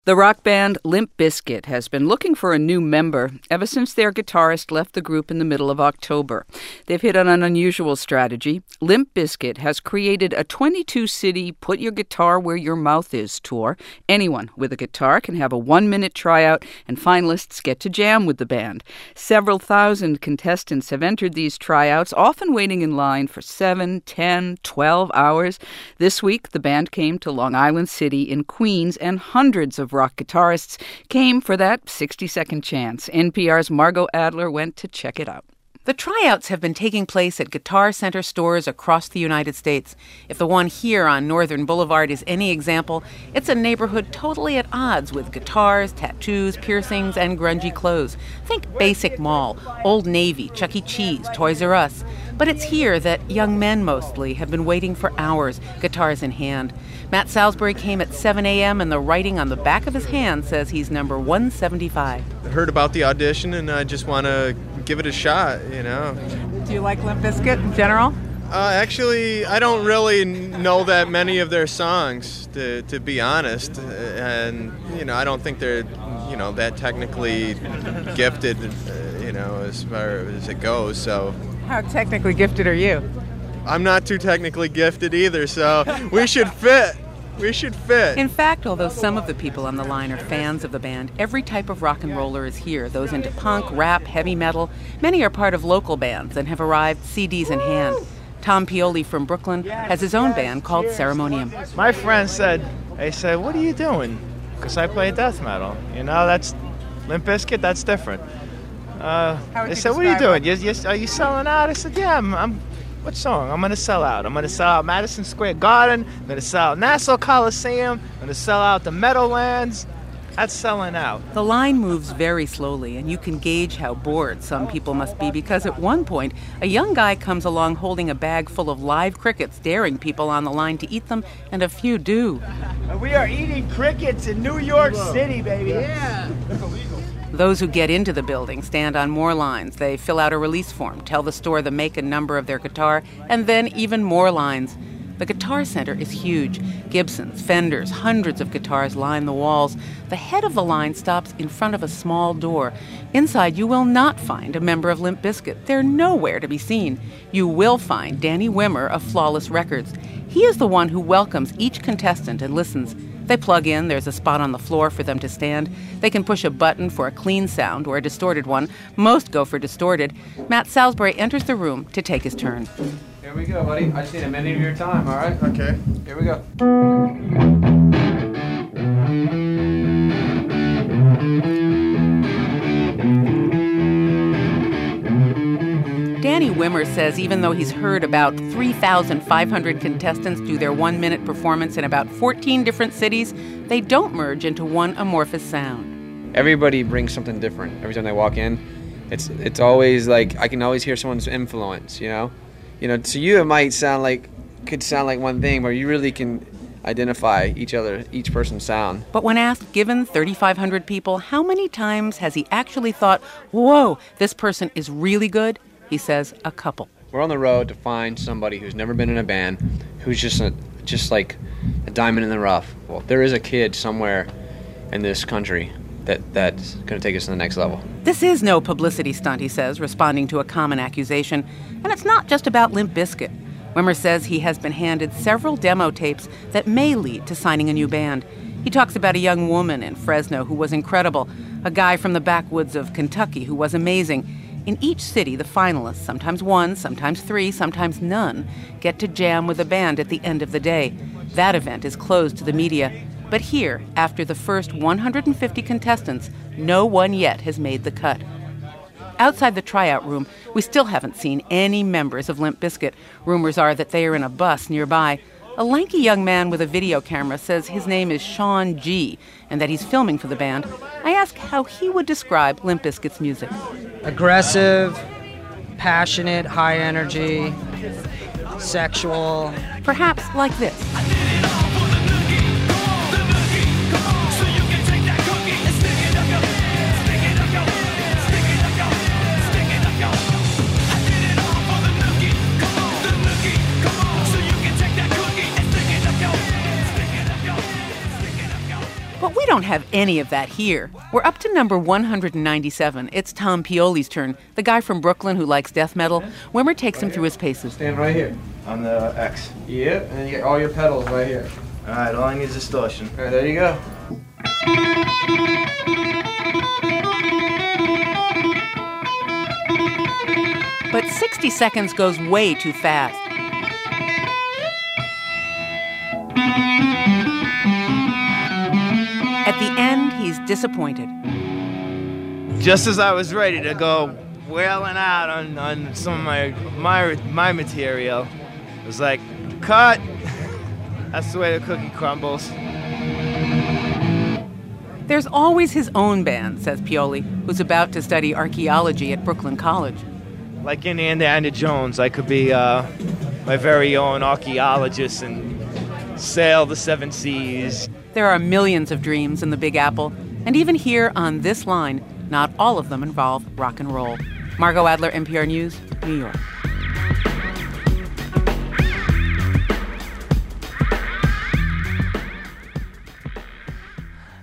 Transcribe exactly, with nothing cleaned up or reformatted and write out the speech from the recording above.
The rock band Limp Bizkit has been looking for a new member ever since their guitarist left the group in the middle of October. They've hit on an unusual strategy. Limp Bizkit has created a twenty-two city Put Your Guitar Where Your Mouth Is tour. Anyone with a guitar can have a one-minute tryout, and finalists get to jam with the band. Several thousand contestants have entered these tryouts, often waiting in line for seven, ten, twelve hours. This week, the band came to Long Island City in Queens, and hundreds of rock guitarists came for that sixty-second chance. N P R's Margot Adler went to check it out. The tryouts have been taking place at Guitar Center stores across the United States. If the one here on Northern Boulevard is any example, it's a neighborhood totally at odds with guitars, tattoos, piercings, and grungy clothes. Think Basic Mall, Old Navy, Chuck E. Cheese, Toys R Us. But it's here that young men mostly have been waiting for hours, guitars in hand. Matt Salisbury came at seven a.m. and the writing on the back of his hand says he's number one seventy-five. I heard about the audition and I just want to give it a shot, you know. Do you like Limp Bizkit in general? Uh, actually, I don't really know that many of their songs, to, to be honest. And, you know, I don't think they're, you know, that technically gifted, uh, you know, as far as it goes, so. How technically gifted are you? I'm not too technically gifted either, so we should fit. We should fit. In fact, although some of the people on the line are fans of the band, every type of rock and roller is here. Those into punk, rap, heavy metal. Many are part of local bands and have arrived C Ds in hand. Tom Pioli from Brooklyn has his own band called Ceremonium. My friend said, they said, what are you doing? Because I play death metal. You know, that's Limp Bizkit, that's different. Uh, they said, what are you doing? You, you, are you selling out? I said, yeah, I'm, I'm what song? I'm going to sell out. I'm going to sell out Madison Square Garden. I'm going to sell out Nassau Coliseum. I'm going to sell out the Meadowlands. That's selling out. The line moves very slowly, and you can gauge how bored some people must be because at one point, a young guy comes along holding a bag full of live crickets, daring people on the line to eat them, and a few do. We are eating crickets in New York City, baby. Yeah. Those who get into the building stand on more lines. They fill out a release form, tell the store the make and number of their guitar, and then even more lines. The Guitar Center is huge. Gibsons, Fenders, hundreds of guitars line the walls. The head of the line stops in front of a small door. Inside, you will not find a member of Limp Bizkit. They're nowhere to be seen. You will find Danny Wimmer of Flawless Records. He is the one who welcomes each contestant and listens. They plug in, there's a spot on the floor for them to stand. They can push a button for a clean sound or a distorted one. Most go for distorted. Matt Salisbury enters the room to take his turn. Here we go, buddy. I just need a minute of your time, all right? Okay. Here we go. Danny Wimmer says even though he's heard about three thousand five hundred contestants do their one-minute performance in about fourteen different cities, they don't merge into one amorphous sound. Everybody brings something different every time they walk in. It's it's always like, I can always hear someone's influence, you know? You know, to you it might sound like, could sound like one thing, but you really can identify each other, each person's sound. But when asked, given thirty-five hundred people, how many times has he actually thought, whoa, this person is really good? He says a couple. We're on the road to find somebody who's never been in a band, who's just a, just like a diamond in the rough. Well, there is a kid somewhere in this country that that's going to take us to the next level. This is no publicity stunt, he says, responding to a common accusation. And it's not just about Limp Bizkit. Wimmer says he has been handed several demo tapes that may lead to signing a new band. He talks about a young woman in Fresno who was incredible, a guy from the backwoods of Kentucky who was amazing. In each city, the finalists, sometimes one, sometimes three, sometimes none, get to jam with a band at the end of the day. That event is closed to the media. But here, after the first one hundred fifty contestants, no one yet has made the cut. Outside the tryout room, we still haven't seen any members of Limp Bizkit. Rumors are that they are in a bus nearby. A lanky young man with a video camera says his name is Sean G. and that he's filming for the band. I ask how he would describe Limp Bizkit's music. Aggressive, passionate, high energy, sexual. Perhaps like this. But we don't don't have any of that here. We're up to number one hundred ninety-seven. It's Tom Pioli's turn, the guy from Brooklyn who likes death metal. Wimmer takes him through his paces. Stand right here. On the X. Yep, and you get all your pedals right here. All right, all I need is distortion. All right, there you go. But sixty seconds goes way too fast. At the end, he's disappointed. Just as I was ready to go wailing out on, on some of my, my my material, it was like, cut. That's the way the cookie crumbles. There's always his own band, says Pioli, who's about to study archaeology at Brooklyn College. Like in Indiana Jones, I could be uh, my very own archaeologist and sail the seven seas. There are millions of dreams in the Big Apple, and even here on this line, not all of them involve rock and roll. Margot Adler, N P R News, New York.